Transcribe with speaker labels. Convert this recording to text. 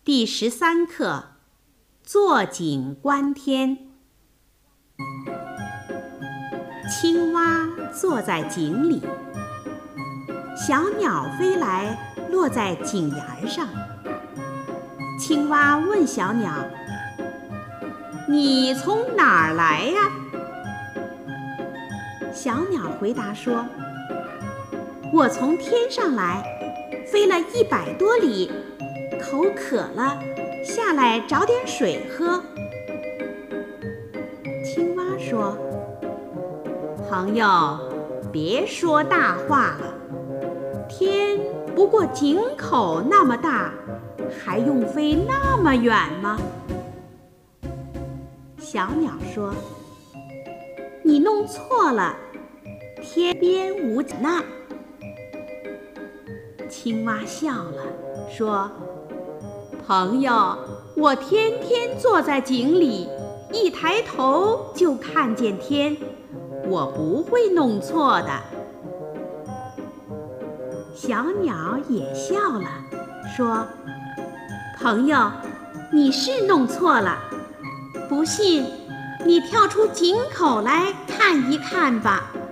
Speaker 1: 第13课，坐井观天。青蛙坐在井里，小鸟飞来，落在井沿上。青蛙问小鸟：“你从哪儿来呀？”小鸟回答说：“我从天上来，飞了100多里，口渴了，下来找点水喝。”青蛙说：“朋友，别说大话了，天不过井口那么大，还用飞那么远吗？”小鸟说：“你弄错了，天边无井呢。”青蛙笑了，说：“朋友，我天天坐在井里，一抬头就看见天，我不会弄错的。”小鸟也笑了，说：“朋友，你是弄错了，不信，你跳出井口来看一看吧。”